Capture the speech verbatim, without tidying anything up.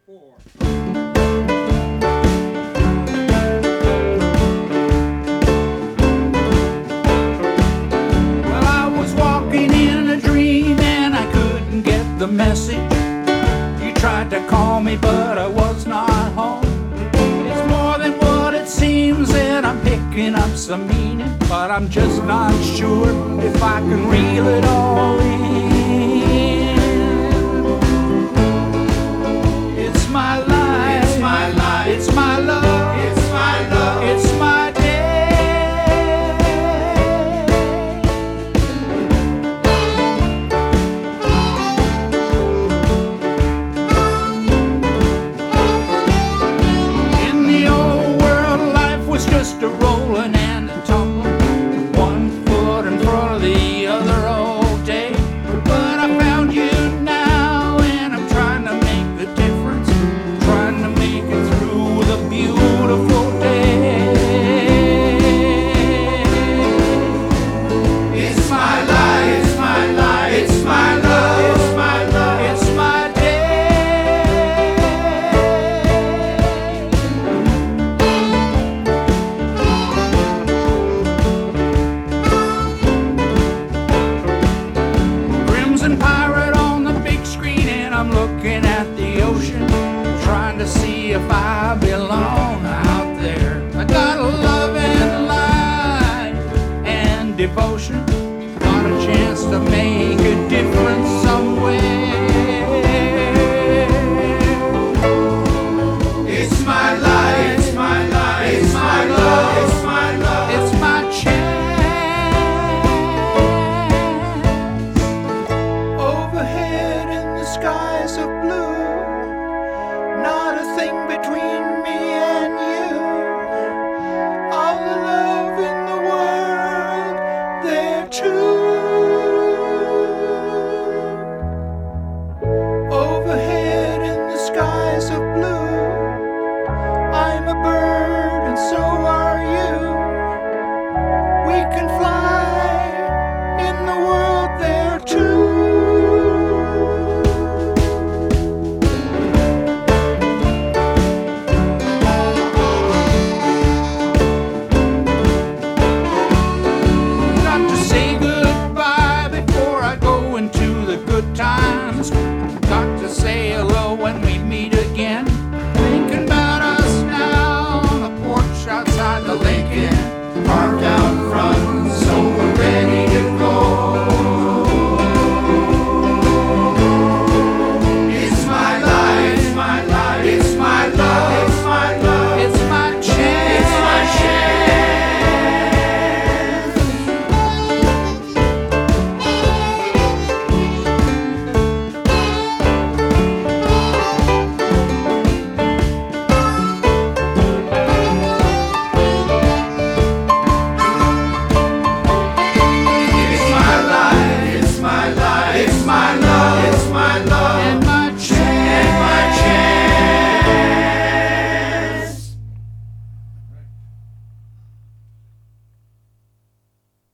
four. Well, I was walking in a dream and I couldn't get the message. You tried to call me, but I was not home. It's more than what it seems, and I'm picking up some meaning, but I'm just not sure if I can reel it all in. It's my life, it's my life, it's my love, it's my love, it's my day. In the old world, life was just a rolling and a tumbling, one foot in front of the other all day. But I found you now, and I'm trying to make the difference, trying to make it through the beautiful day. It's my life, it's my life, it's my love, it's my love, it's my day. Crimson Pirate on the big screen, and I'm looking at the ocean, trying to see if I belong out there. I got a love and life and devotion, got a chance to make a difference somewhere. It's my life, it's my life, it's my love, it's my love, it's my chance. Overhead in the skies of blue,